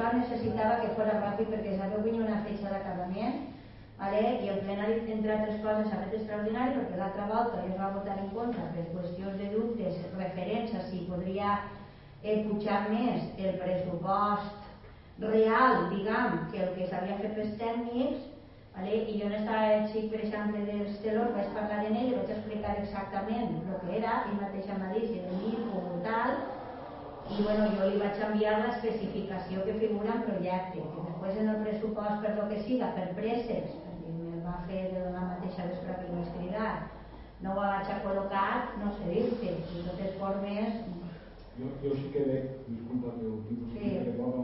això necessitava que fos ràpid perquè sabeu que hi ha una fetge d'acabament i el plenari, entre altres coses, s'ha fet extraordinari perquè l'altra volta ja es va votar en contra per qüestions de dubtes referents a si podria pujar més el pressupost real, diguem, que el que s'havia fet pels tècnics. I jo en el xic, per exemple, dels telors vaig parlar en ell i vaig explicar exactament el que era, ell mateix em va dir si era l'IFO o tal, i bueno, jo li vaig enviar l'especificació que figura en projecte, que després en el pressupost, per lo que siga, per presses, me'l va fer de la mateixa vespre que li vaig cridar, no ho vaig a col·locar, no sé dir-te, de totes formes... Jo sí que veig, disculpa que ho dic, sí que veig